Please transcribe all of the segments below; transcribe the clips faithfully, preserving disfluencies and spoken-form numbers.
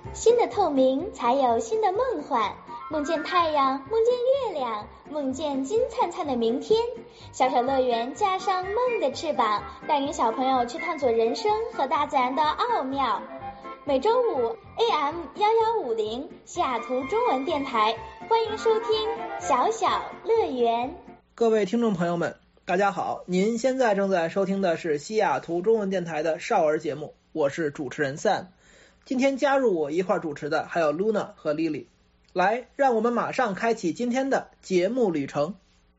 新的透明才有新的梦幻，梦见太阳，梦见月亮，梦见金灿灿的明天。小小乐园架上梦的翅膀，带领小朋友去探索人生和大自然的奥妙。每周五 A M 一一五零西雅图中文电台，欢迎收听小小乐园。 各位听众朋友们，大家好，您现在正在收听的是西雅图中文电台的少儿节目，我是主持人 Sam。 今天加入我一块主持的还有 Luna 和 Lily。 来，让我们马上开启今天的节目旅程。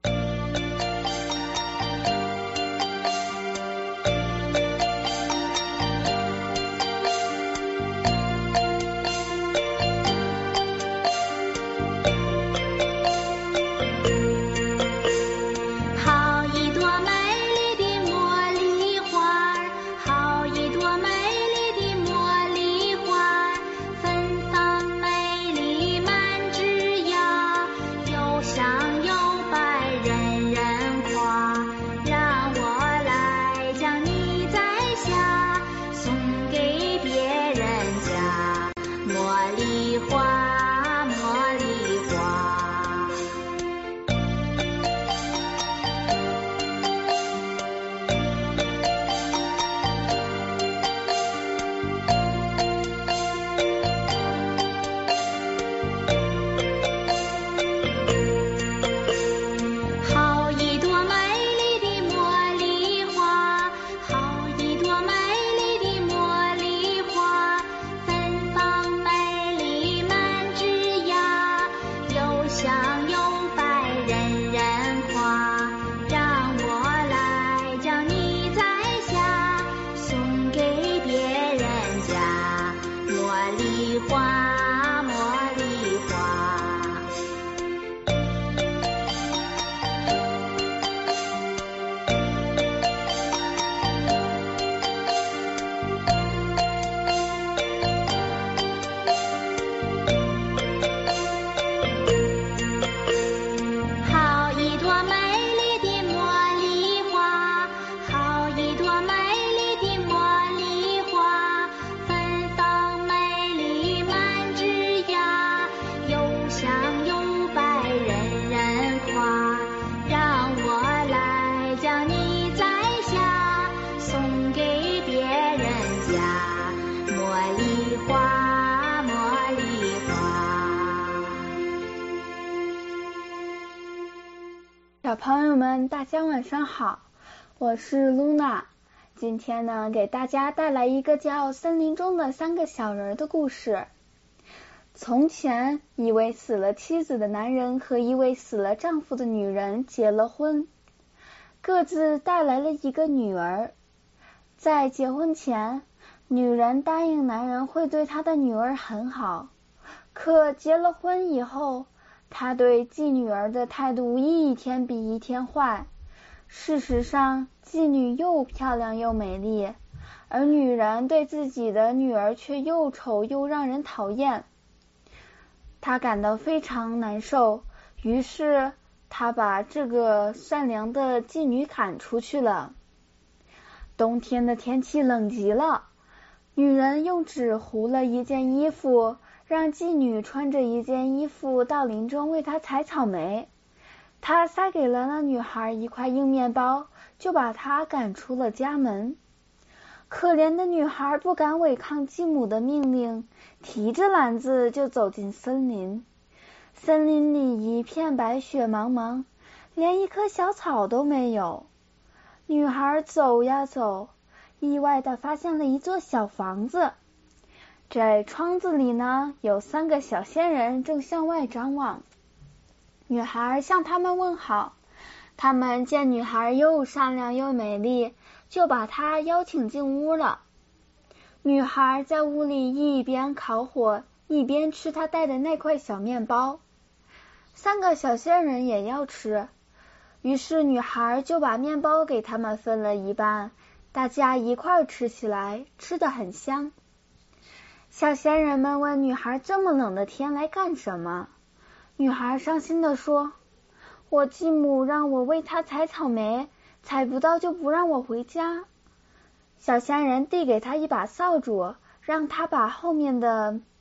小朋友们，大家晚上好，我是 Luna。 今天呢，给大家带来一个叫《森林中的三个小人》的故事。从前，一位死了妻子的男人和一位死了丈夫的女人结了婚，各自带来了一个女儿。在结婚前，女人答应男人会对她的女儿很好，可结了婚以后，他对继女儿的态度一天比一天坏。事实上，继女又漂亮又美丽，而女人对自己的女儿却又丑又让人讨厌。他感到非常难受，于是他把这个善良的继女赶出去了。冬天的天气冷极了，女人用纸糊了一件衣服，让继女穿着一件衣服到林中为她采草莓。她塞给了那女孩一块硬面包，就把她赶出了家门。可怜的女孩不敢违抗继母的命令，提着篮子就走进森林。森林里一片白雪茫茫，连一棵小草都没有。女孩走呀走，意外地发现了一座小房子。在窗子里呢，有三个小仙人正向外张望。女孩向他们问好，他们见女孩又善良又美丽，就把她邀请进屋了。女孩在屋里一边烤火，一边吃她带的那块小面包。三个小仙人也要吃，于是女孩就把面包给他们分了一半，大家一块吃起来，吃得很香。小仙人们问女孩这么冷的天来干什么？女孩伤心地说，我继母让我为她采草莓，采不到就不让我回家。小仙人递给她一把扫帚，让她把后面的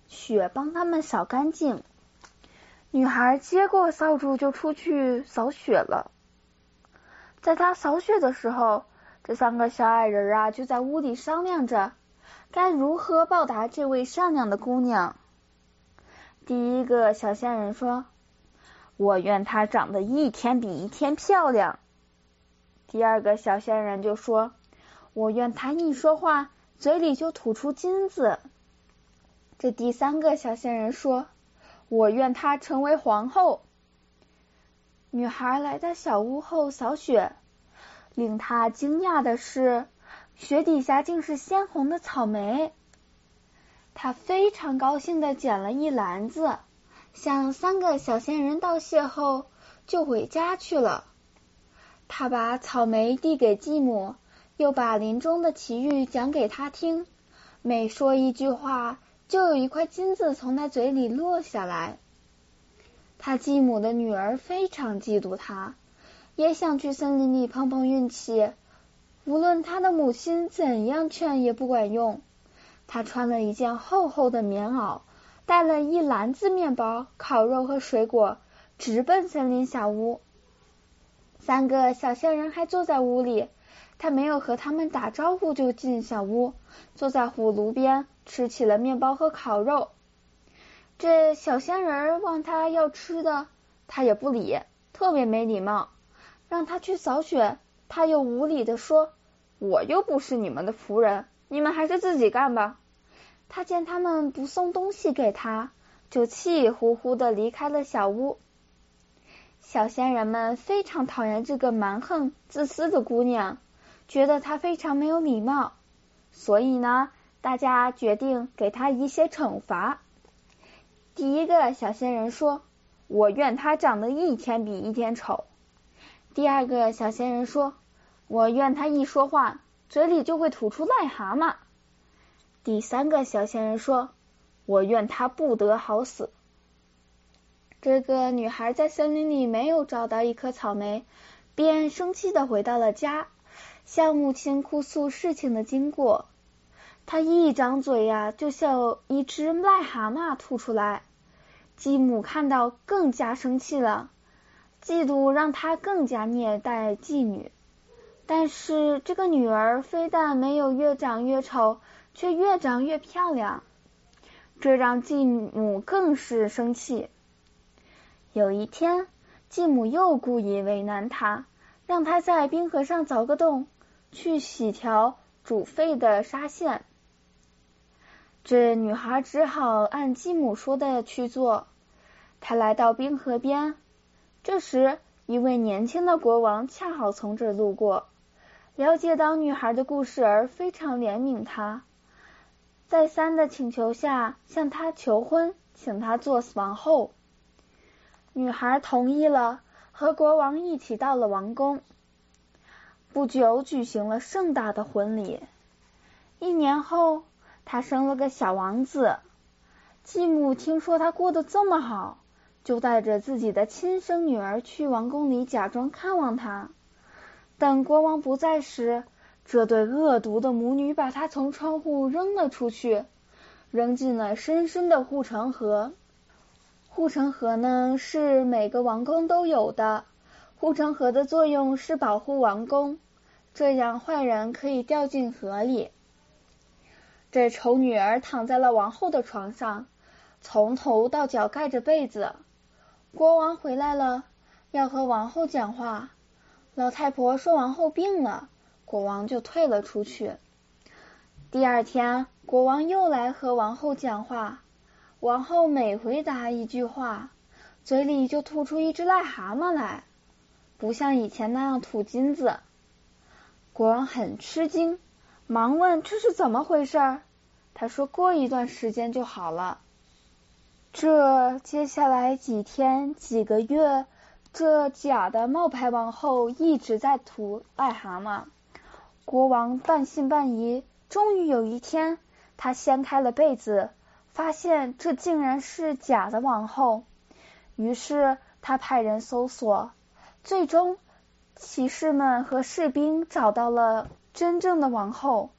雪帮他们扫干净。女孩接过扫帚就出去扫雪了。在她扫雪的时候，这三个小矮人啊就在屋里商量着该如何报答这位善良的姑娘。第一个小仙人说，我愿她长得一天比一天漂亮。第二个小仙人就说，我愿她一说话嘴里就吐出金子。这第三个小仙人说，我愿她成为皇后。女孩来到小屋后扫雪，令她惊讶的是，雪底下竟是鲜红的草莓。她非常高兴地捡了一篮子，向三个小仙人道谢后就回家去了。她把草莓递给继母，又把林中的奇遇讲给他听，每说一句话就有一块金子从他嘴里落下来。他继母的女儿非常嫉妒他，也想去森林里碰碰运气，无论他的母亲怎样劝也不管用。他穿了一件厚厚的棉袄，带了一篮子面包、烤肉和水果，直奔森林小屋。三个小仙人还坐在屋里，他没有和他们打招呼就进小屋，坐在火炉边吃起了面包和烤肉。这小仙人问他要吃的，他也不理，特别没礼貌。让他去扫雪，他又无理地说，我又不是你们的仆人，你们还是自己干吧。他见他们不送东西给他，就气呼呼地离开了小屋。小仙人们非常讨厌这个蛮横自私的姑娘，觉得她非常没有礼貌，所以呢，大家决定给她一些惩罚。第一个小仙人说，我愿她长得一天比一天丑。第二个小仙人说，我愿她一说话嘴里就会吐出癞蛤蟆。第三个小仙人说，我愿她不得好死。这个女孩在森林里没有找到一颗草莓，便生气地回到了家，向母亲哭诉事情的经过。她一张嘴呀、啊，就像一只癞蛤蟆吐出来。继母看到更加生气了，嫉妒让她更加虐待继女。但是这个女儿非但没有越长越丑，却越长越漂亮，这让继母更是生气。有一天，继母又故意为难她，让她在冰河上凿个洞，去洗条煮沸的沙县。这女孩只好按继母说的去做。她来到冰河边，这时一位年轻的国王恰好从这儿路过，了解到女孩的故事而非常怜悯她，再三的请求下向她求婚，请她做王后。女孩同意了，和国王一起到了王宫。不久举行了盛大的婚礼。一年后，她生了个小王子。继母听说她过得这么好，就带着自己的亲生女儿去王宫里假装看望她。等国王不在时，这对恶毒的母女把她从窗户扔了出去，扔进了深深的护城河。护城河呢，是每个王宫都有的。护城河的作用是保护王宫，这样坏人可以掉进河里。这丑女儿躺在了王后的床上，从头到脚盖着被子。国王回来了，要和王后讲话。老太婆说王后病了，国王就退了出去。第二天，国王又来和王后讲话。王后每回答一句话，嘴里就吐出一只癞蛤蟆来，不像以前那样吐金子。国王很吃惊，忙问这是怎么回事。他说过一段时间就好了。这接下来几天几个月，这假的冒牌王后一直在吐癞蛤蟆。国王半信半疑，终于有一天，他掀开了被子，发现这竟然是假的王后。于是他派人搜索，最终骑士们和士兵找到了真正的王后。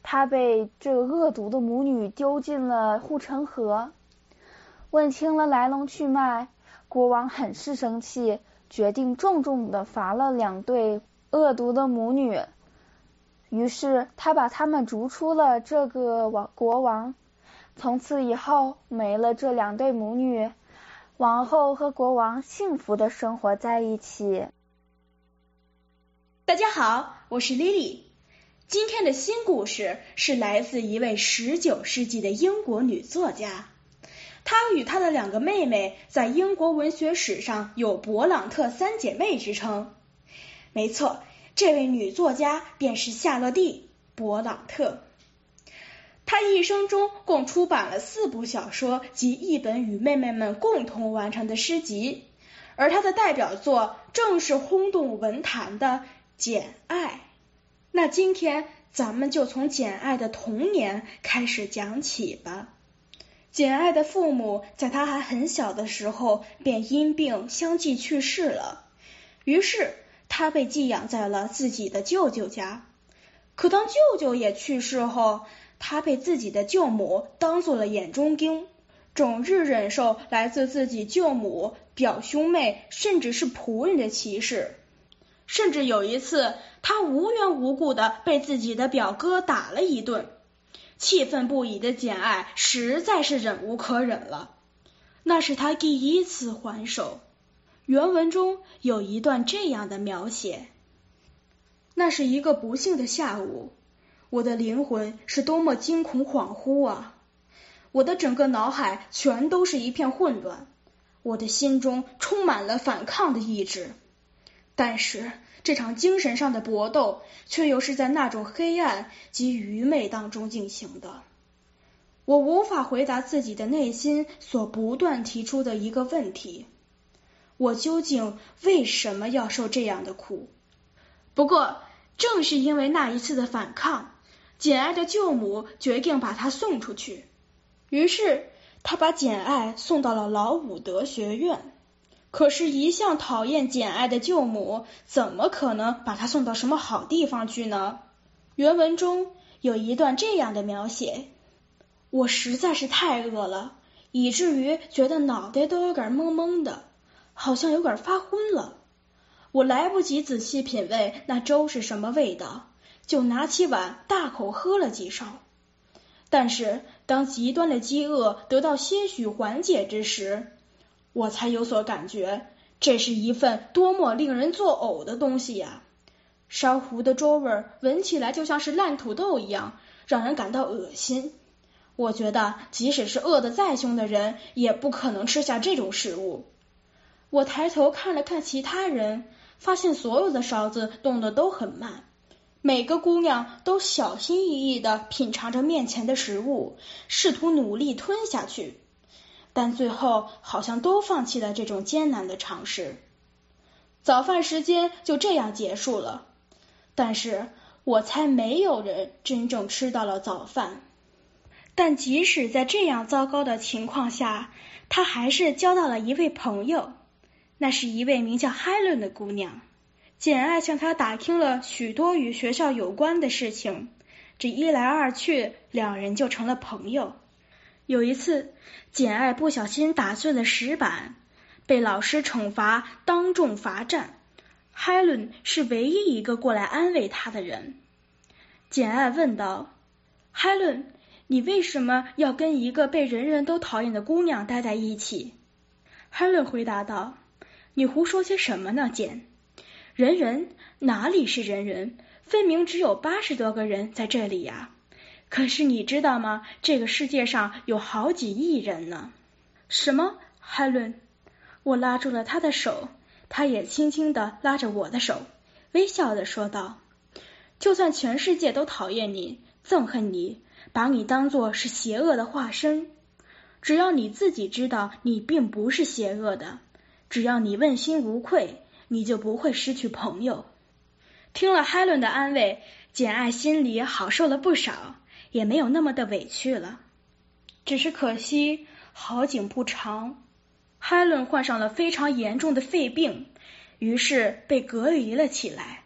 他被这个恶毒的母女丢进了护城河。问清了来龙去脉，国王很是生气，决定重重的罚了两对恶毒的母女。于是他把他们逐出了这个王国王。从此以后，没了这两对母女，王后和国王幸福的生活在一起。 大家好，我是 Lily。 今天的新故事是来自一位十九世纪的英国女作家，她与她的两个妹妹在英国文学史上有勃朗特三姐妹之称。没错，这位女作家便是夏洛蒂·勃朗特。她一生中共出版了四部小说及一本与妹妹们共同完成的诗集，而她的代表作正是轰动文坛的《简爱》。那今天咱们就从简爱的童年开始讲起吧。简爱的父母在她还很小的时候便因病相继去世了，于是她被寄养在了自己的舅舅家。可当舅舅也去世后，她被自己的舅母当做了眼中钉，终日忍受来自自己舅母、表兄妹甚至是仆人的歧视。甚至有一次，她无缘无故的被自己的表哥打了一顿，气愤不已的简爱实在是忍无可忍了。那是她第一次还手。原文中有一段这样的描写：那是一个不幸的下午，我的灵魂是多么惊恐恍惚啊！我的整个脑海全都是一片混乱，我的心中充满了反抗的意志。但是这场精神上的搏斗却又是在那种黑暗及愚昧当中进行的。我无法回答自己的内心所不断提出的一个问题：我究竟为什么要受这样的苦？不过正是因为那一次的反抗，简爱的舅母决定把她送出去。于是她把简爱送到了劳伍德学院。可是一向讨厌简爱的舅母怎么可能把她送到什么好地方去呢？原文中有一段这样的描写：我实在是太饿了，以至于觉得脑袋都有点懵懵的，好像有点发昏了。我来不及仔细品味那粥是什么味道，就拿起碗大口喝了几勺。但是当极端的饥饿得到些许缓解之时，我才有所感觉，这是一份多么令人作呕的东西呀！烧糊的粥味闻起来就像是烂土豆一样，让人感到恶心。我觉得即使是饿得再凶的人也不可能吃下这种食物。我抬头看了看其他人，发现所有的勺子动得都很慢，每个姑娘都小心翼翼地品尝着面前的食物，试图努力吞下去，但最后好像都放弃了这种艰难的尝试。早饭时间就这样结束了，但是我猜没有人真正吃到了早饭。但即使在这样糟糕的情况下，他还是交到了一位朋友，那是一位名叫海伦的姑娘。简爱向她打听了许多与学校有关的事情，这一来二去，两人就成了朋友。有一次，简爱不小心打碎了石板，被老师惩罚当众罚站。海伦是唯一一个过来安慰她的人。简爱问道：海伦，你为什么要跟一个被人人都讨厌的姑娘待在一起？海伦回答道：你胡说些什么呢，简？人人？哪里是人人？分明只有八十多个人在这里呀！可是你知道吗？这个世界上有好几亿人呢。什么？海伦？我拉住了他的手，他也轻轻地拉着我的手，微笑地说道：就算全世界都讨厌你，憎恨你，把你当作是邪恶的化身，只要你自己知道你并不是邪恶的，只要你问心无愧，你就不会失去朋友。听了海伦的安慰，简爱心里好受了不少，也没有那么的委屈了。只是可惜好景不长，海伦患上了非常严重的肺病，于是被隔离了起来。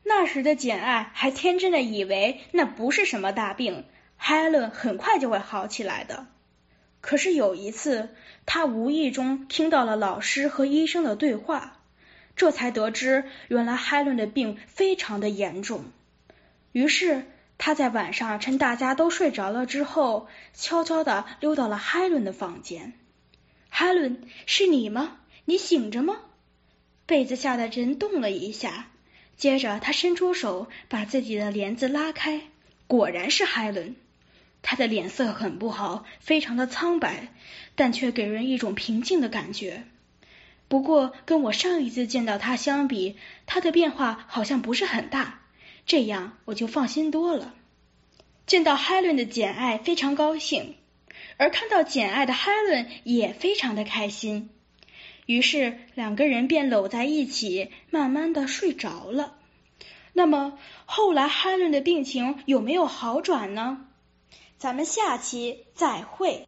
那时的简爱还天真的以为那不是什么大病，海伦很快就会好起来的。可是有一次，他无意中听到了老师和医生的对话，这才得知原来海伦的病非常的严重。于是他在晚上趁大家都睡着了之后，悄悄地溜到了海伦的房间。海伦，是你吗？你醒着吗？被子下的人动了一下，接着他伸出手把自己的帘子拉开，果然是海伦。他的脸色很不好，非常的苍白，但却给人一种平静的感觉。不过跟我上一次见到他相比，他的变化好像不是很大，这样我就放心多了。见到海伦的简爱非常高兴，而看到简爱的海伦也非常的开心，于是两个人便搂在一起，慢慢的睡着了。那么后来海伦的病情有没有好转呢？咱们下期再会。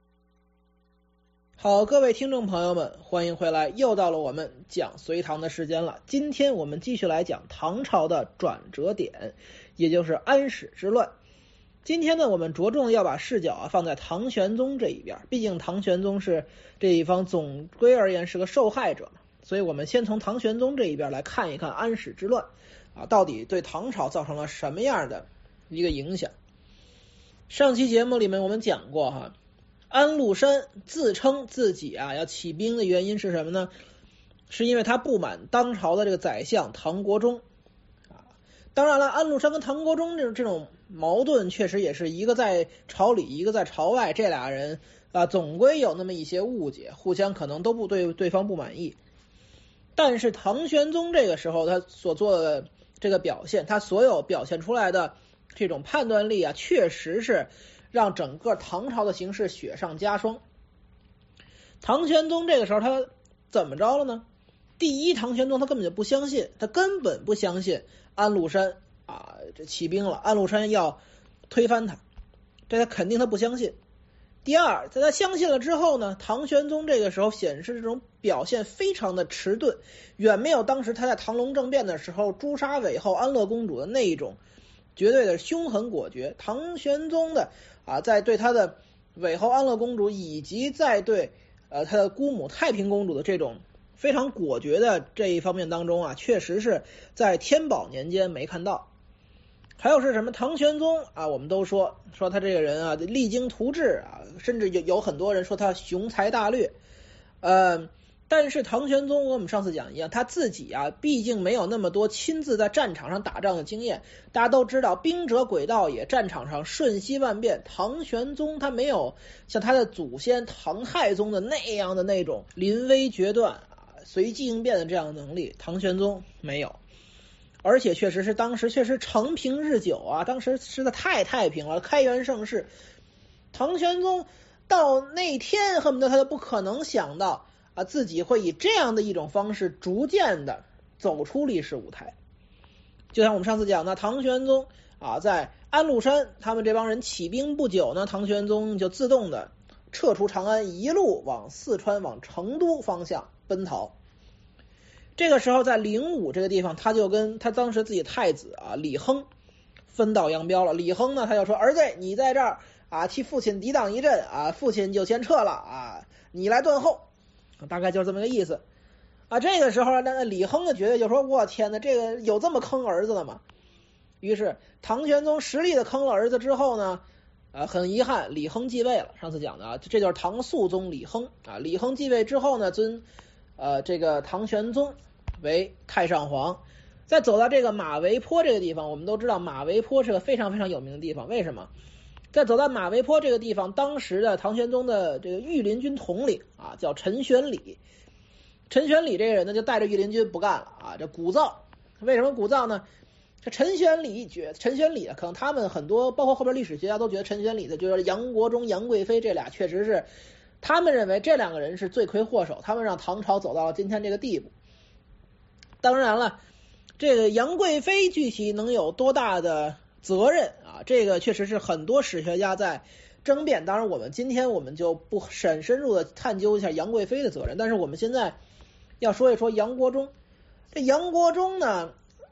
好，各位听众朋友们，欢迎回来，又到了我们讲隋唐的时间了。今天我们继续来讲唐朝的转折点，也就是安史之乱。今天呢，我们着重要把视角啊放在唐玄宗这一边，毕竟唐玄宗是这一方总归而言是个受害者嘛，所以我们先从唐玄宗这一边来看一看安史之乱啊，到底对唐朝造成了什么样的一个影响。上期节目里面我们讲过哈，安禄山自称自己啊要起兵的原因是什么呢？是因为他不满当朝的这个宰相唐国忠啊。当然了，安禄山跟唐国忠这种这种矛盾确实也是一个在朝里一个在朝外，这俩人啊总归有那么一些误解，互相可能都不对对方不满意。但是唐玄宗这个时候他所做的这个表现，他所有表现出来的这种判断力啊，确实是让整个唐朝的形势雪上加霜。唐玄宗这个时候他怎么着了呢？第一，唐玄宗他根本就不相信，他根本不相信安禄山啊这起兵了，安禄山要推翻他，这他肯定他不相信。第二，在他相信了之后呢，唐玄宗这个时候显示这种表现非常的迟钝，远没有当时他在唐隆政变的时候诛杀韦后安乐公主的那一种绝对的凶狠果决。唐玄宗的啊，在对他的韦后安乐公主以及在对呃他的姑母太平公主的这种非常果决的这一方面当中啊，确实是在天宝年间没看到。还有是什么？唐玄宗啊，我们都说说他这个人啊励精图治啊，甚至有有很多人说他雄才大略，呃。但是唐玄宗，我们上次讲一样，他自己啊，毕竟没有那么多亲自在战场上打仗的经验。大家都知道，兵者诡道也，战场上瞬息万变。唐玄宗他没有像他的祖先唐太宗的那样的那种临危决断啊、随机应变的这样的能力，唐玄宗没有。而且确实是当时确实承平日久啊，当时实在太太平了，开元盛世。唐玄宗到那天恨不得他都不可能想到啊，自己会以这样的一种方式逐渐的走出历史舞台。就像我们上次讲的，唐玄宗啊，在安禄山他们这帮人起兵不久呢，唐玄宗就自动的撤出长安，一路往四川往成都方向奔逃。这个时候在灵武这个地方，他就跟他当时自己太子啊李亨分道扬镳了。李亨呢，他就说：儿子，你在这儿啊替父亲抵挡一阵啊，父亲就先撤了啊，你来断后。大概就是这么个意思啊。这个时候那李亨的觉得就说：我天哪，这个有这么坑儿子的吗？于是唐玄宗实力的坑了儿子之后呢，呃，很遗憾李亨继位了。上次讲的啊，这就是唐肃宗李亨啊。李亨继位之后呢，尊呃这个唐玄宗为太上皇。再走到这个马嵬坡这个地方，我们都知道马嵬坡是个非常非常有名的地方。为什么？在走到马嵬坡这个地方，当时的唐玄宗的这个御林军统领啊叫陈玄礼。陈玄礼这个人呢，就带着御林军不干了啊，这鼓噪。为什么鼓噪呢？这陈玄礼觉陈玄礼可能他们很多包括后边历史学家都觉得陈玄礼的就是杨国忠、杨贵妃这俩确实是他们认为这两个人是罪魁祸首，他们让唐朝走到了今天这个地步。当然了，这个杨贵妃具体能有多大的责任啊，这个确实是很多史学家在争辩。当然我们今天我们就不深深入的探究一下杨贵妃的责任，但是我们现在要说一说杨国忠。这杨国忠呢，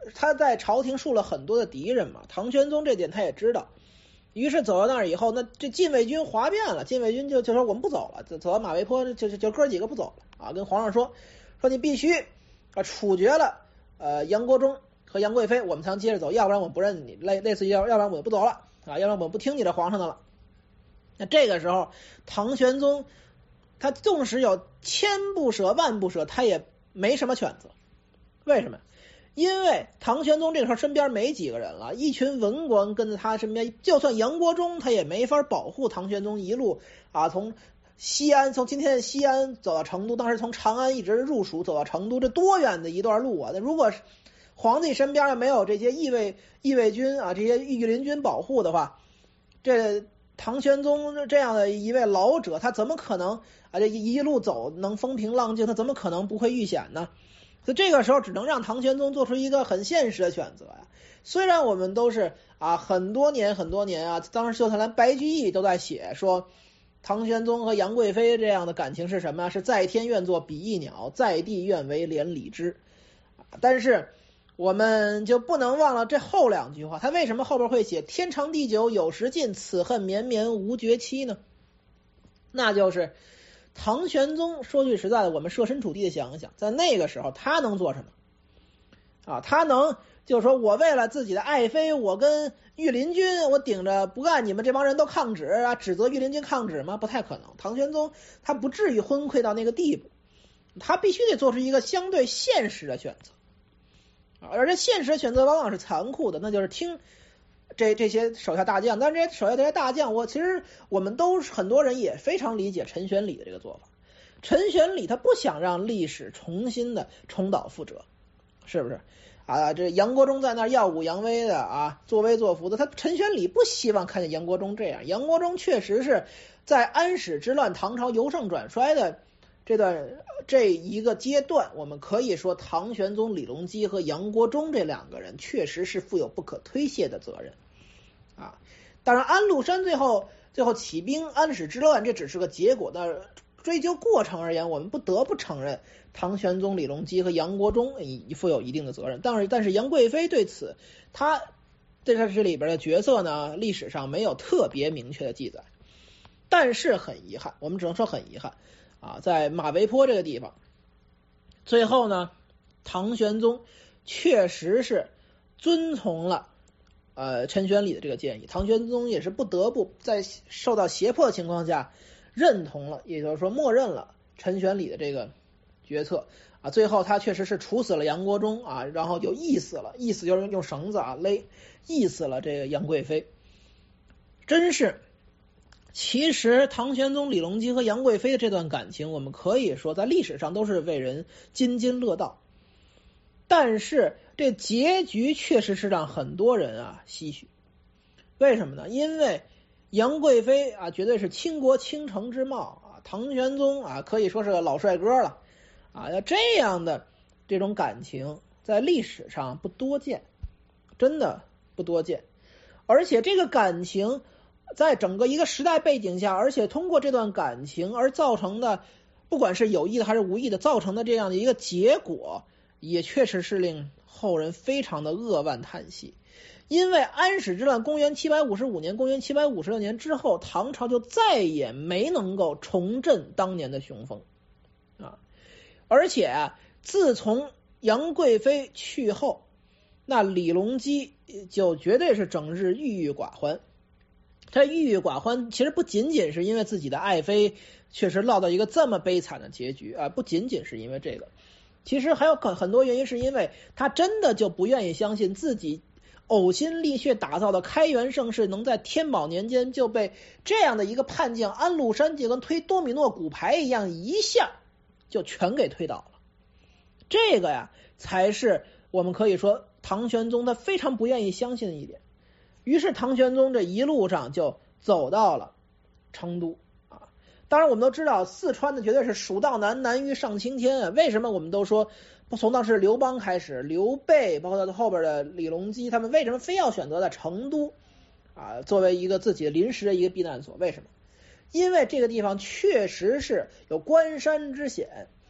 他在朝廷树了很多的敌人嘛，唐玄宗这点他也知道，于是走到那儿以后，那这禁卫军哗变了，禁卫军就就说我们不走了，走走到马嵬坡就就就哥几个不走了啊，跟皇上说说你必须啊处决了呃杨国忠和杨贵妃，我们才能接着走，要不然我不认你，类类似于要要不然我就不走了啊，要不然我不听你的皇上的了。那这个时候唐玄宗他纵使有千不舍万不舍，他也没什么选择。为什么？因为唐玄宗这个时候身边没几个人了，一群文官跟在他身边，就算杨国忠他也没法保护唐玄宗一路啊从西安，从今天的西安走到成都，当时从长安一直入蜀走到成都，这多远的一段路啊！那如果皇帝身边没有这些义卫义卫军啊，这些御林军保护的话，这唐玄宗这样的一位老者，他怎么可能啊这一路走能风平浪静，他怎么可能不会遇险呢？所以这个时候只能让唐玄宗做出一个很现实的选择呀。虽然我们都是啊很多年很多年啊，当时就算连白居易都在写说唐玄宗和杨贵妃这样的感情是什么？是在天愿作比翼鸟，在地愿为连理枝。但是我们就不能忘了这后两句话，他为什么后边会写天长地久有时尽，此恨绵绵无绝期呢？那就是唐玄宗说句实在的，我们设身处地的想一想，在那个时候他能做什么啊？他能就是说我为了自己的爱妃，我跟御林军我顶着不干，你们这帮人都抗旨啊，指责御林军抗旨吗？不太可能。唐玄宗他不至于昏聩到那个地步，他必须得做出一个相对现实的选择，而这现实的选择往往是残酷的，那就是听这这些手下大将。但是这些手下这些大将，我其实我们都很多人也非常理解陈玄礼的这个做法。陈玄礼他不想让历史重新的重蹈覆辙，是不是啊？这杨国忠在那耀武扬威的啊，作威作福的，他陈玄礼不希望看见杨国忠这样。杨国忠确实是在安史之乱唐朝由盛转衰的这段这一个阶段，我们可以说唐玄宗李隆基和杨国忠这两个人确实是负有不可推卸的责任啊。当然安禄山最后最后起兵安史之乱，这只是个结果，那追究过程而言，我们不得不承认唐玄宗李隆基和杨国忠已负有一定的责任。但是但是杨贵妃对此他在这里边的角色呢，历史上没有特别明确的记载。但是很遗憾，我们只能说很遗憾啊，在马嵬坡这个地方，最后呢，唐玄宗确实是遵从了呃陈玄礼的这个建议，唐玄宗也是不得不在受到胁迫的情况下认同了，也就是说默认了陈玄礼的这个决策啊。最后他确实是处死了杨国忠啊，然后就缢死了，缢死就是用绳子啊勒缢死了这个杨贵妃。真是其实唐玄宗李隆基和杨贵妃的这段感情，我们可以说在历史上都是为人津津乐道，但是这结局确实是让很多人啊唏嘘。为什么呢？因为杨贵妃啊绝对是倾国倾城之貌啊，唐玄宗啊可以说是个老帅哥了啊，要这样的这种感情在历史上不多见，真的不多见。而且这个感情在整个一个时代背景下，而且通过这段感情而造成的，不管是有意的还是无意的造成的这样的一个结果，也确实是令后人非常的扼腕叹息。因为安史之乱公元七百五十五年公元七百五十六年之后，唐朝就再也没能够重振当年的雄风啊！而且啊，自从杨贵妃去后，那李隆基就绝对是整日郁郁寡欢。他郁郁寡欢其实不仅仅是因为自己的爱妃确实落到一个这么悲惨的结局啊，不仅仅是因为这个，其实还有很多原因，是因为他真的就不愿意相信自己呕心沥血打造的开元盛世能在天宝年间就被这样的一个叛将安禄山就跟推多米诺骨牌一样一下就全给推倒了。这个呀才是我们可以说唐玄宗他非常不愿意相信的一点。于是唐玄宗这一路上就走到了成都啊。当然我们都知道四川的绝对是蜀道难，难于上青天啊。为什么我们都说从当时刘邦开始，刘备包括到后边的李隆基，他们为什么非要选择在成都啊作为一个自己临时的一个避难所？为什么？因为这个地方确实是有关山之险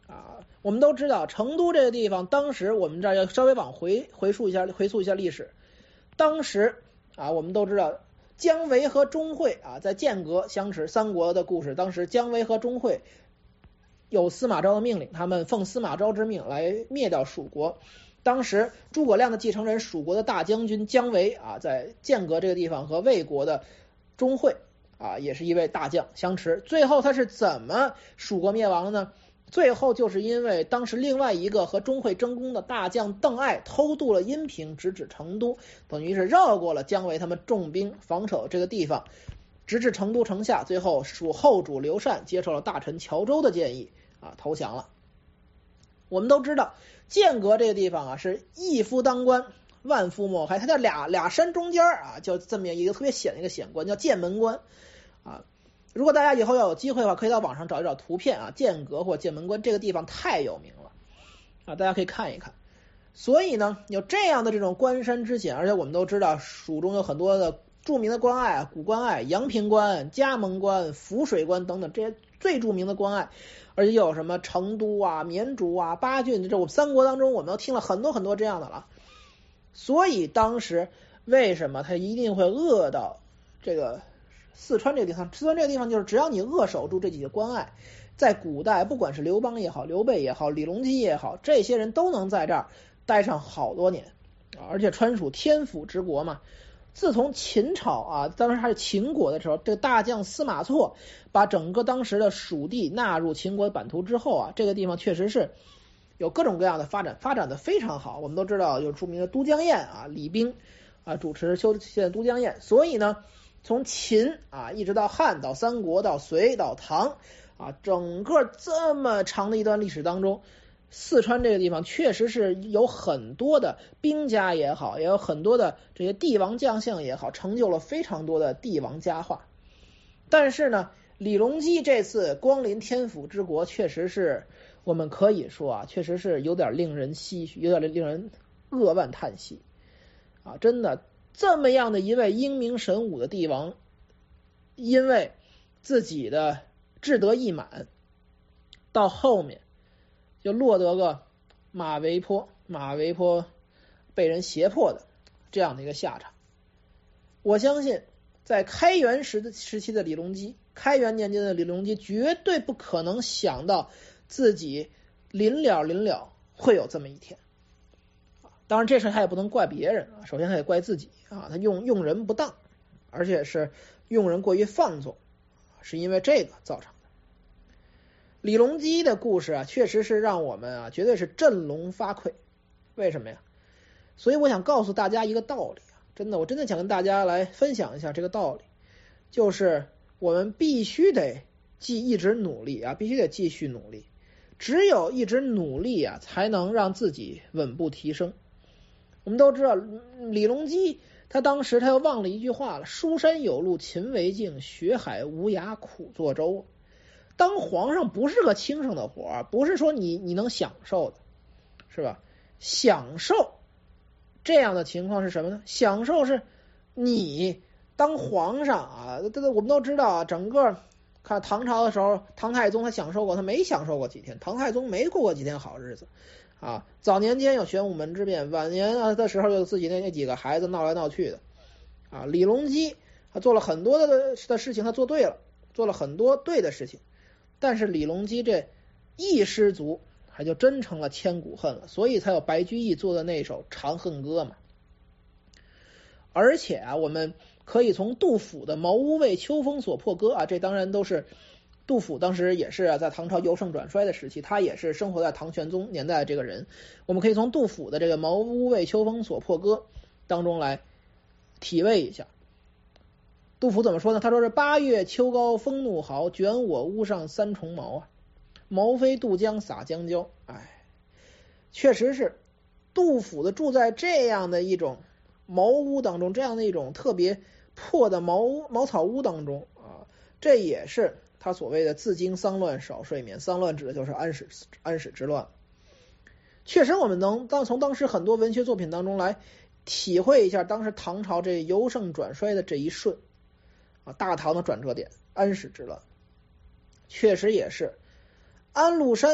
啊。我们都知道成都这个地方，当时我们这儿要稍微往回回溯一下，回溯一下历史。当时啊，我们都知道姜维和钟会啊，在剑阁相持，三国的故事。当时姜维和钟会有司马昭的命令，他们奉司马昭之命来灭掉蜀国。当时诸葛亮的继承人蜀国的大将军姜维啊，在剑阁这个地方和魏国的钟会啊，也是一位大将相持。最后他是怎么蜀国灭亡的呢？最后就是因为当时另外一个和钟会争功的大将邓艾偷渡了阴平，直指成都，等于是绕过了姜维他们重兵防守这个地方，直至成都城下。最后蜀后主刘禅接受了大臣乔州的建议啊，投降了。我们都知道剑阁这个地方啊，是一夫当关万夫莫开，它叫俩俩山中间啊，叫这么一个特别险的一个险关，叫剑门关啊。如果大家以后要有机会的话，可以到网上找一找图片啊，剑阁或剑门关这个地方太有名了啊，大家可以看一看。所以呢，有这样的这种关山之险，而且我们都知道蜀中有很多的著名的关隘啊，古关隘、阳平关、嘉盟关、浮水关等等这些最著名的关隘，而且又有什么成都啊、绵竹啊、巴郡，这我们三国当中我们都听了很多很多这样的了。所以当时为什么他一定会扼到这个四川这个地方？四川这个地方就是只要你扼守住这几个关隘，在古代不管是刘邦也好、刘备也好、李隆基也好，这些人都能在这儿待上好多年，而且川蜀天府之国嘛。自从秦朝啊，当时还是秦国的时候，这个大将司马错把整个当时的蜀地纳入秦国版图之后啊，这个地方确实是有各种各样的发展，发展的非常好。我们都知道有著名的都江堰啊，李冰啊主持修建都江堰，所以呢，从秦啊一直到汉到三国到隋到唐啊，整个这么长的一段历史当中，四川这个地方确实是有很多的兵家也好，也有很多的这些帝王将相也好，成就了非常多的帝王佳话。但是呢，李隆基这次光临天府之国，确实是我们可以说啊，确实是有点令人唏嘘，有点令人扼腕叹息啊！真的，这么样的一位英明神武的帝王，因为自己的志得意满，到后面就落得个马嵬坡，马嵬坡被人胁迫的这样的一个下场。我相信在开元时时期的李隆基，开元年间的李隆基绝对不可能想到自己临了临了会有这么一天。当然这事他也不能怪别人啊，首先他也怪自己啊，他用用人不当，而且是用人过于放纵，是因为这个造成的。李隆基的故事啊，确实是让我们啊绝对是振聋发聩。为什么呀？所以我想告诉大家一个道理啊，真的，我真的想跟大家来分享一下这个道理，就是我们必须得继一直努力啊，必须得继续努力，只有一直努力啊，才能让自己稳步提升。我们都知道李隆基他当时他又忘了一句话了，书山有路勤为径，学海无涯苦作舟。当皇上不是个轻省的活，不是说你你能享受的，是吧？享受这样的情况是什么呢？享受是你当皇上啊，我们都知道啊，整个看唐朝的时候，唐太宗他享受过，他没享受过几天，唐太宗没过过几天好日子啊。早年间有玄武门之变，晚年啊的时候有自己那那几个孩子闹来闹去的啊。李隆基他做了很多的的事情，他做对了，做了很多对的事情。但是李隆基这一失足，还就真成了千古恨了，所以才有白居易做的那首《长恨歌》嘛。而且啊，我们可以从杜甫的《茅屋为秋风所破歌》啊，这当然都是杜甫当时也是啊，在唐朝由盛转衰的时期，他也是生活在唐玄宗年代的这个人。我们可以从杜甫的这个《茅屋为秋风所破歌》当中来体味一下。杜甫怎么说呢？他说是八月秋高风怒号，卷我屋上三重茅啊，茅飞渡江洒江郊。哎，确实是杜甫的住在这样的一种茅屋当中，这样的一种特别破的茅屋茅草屋当中啊，这也是他所谓的自经丧乱少睡眠。丧乱指的就是安史安史之乱。确实我们能当从当时很多文学作品当中来体会一下当时唐朝这由盛转衰的这一瞬啊，大唐的转折点，安史之乱。确实也是安禄山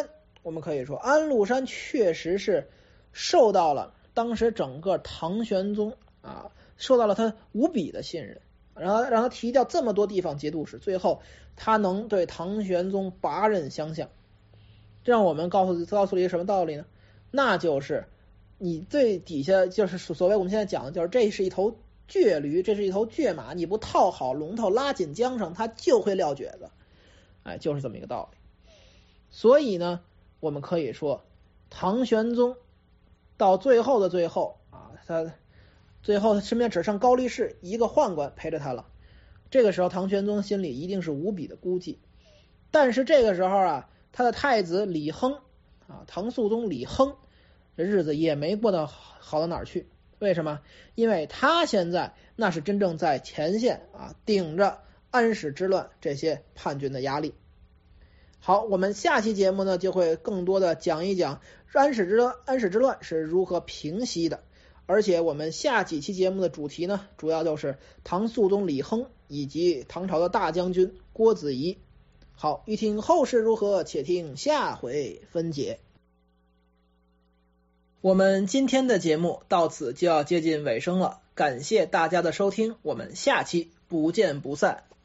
我们可以说安禄山确实是受到了当时整个唐玄宗啊，受到了他无比的信任，然后让他提调这么多地方节度使，最后他能对唐玄宗拔刃相向。这让我们告诉告诉了一个什么道理呢？那就是你最底下就是所谓我们现在讲的，就是这是一头倔驴，这是一头倔马，你不套好龙头，拉紧缰绳，它就会撂蹶子。哎，就是这么一个道理。所以呢，我们可以说，唐玄宗到最后的最后啊，他最后身边只剩高力士一个宦官陪着他了。这个时候，唐玄宗心里一定是无比的孤寂。但是这个时候啊，他的太子李亨啊，唐肃宗李亨，这日子也没过得好到哪儿去。为什么？因为他现在那是真正在前线啊，顶着安史之乱这些叛军的压力。好，我们下期节目呢就会更多的讲一讲安史之乱安史之乱是如何平息的，而且我们下几期节目的主题呢，主要就是唐肃宗李亨以及唐朝的大将军郭子仪。好，欲听后事如何，且听下回分解。我们今天的节目到此就要接近尾声了，感谢大家的收听，我们下期不见不散。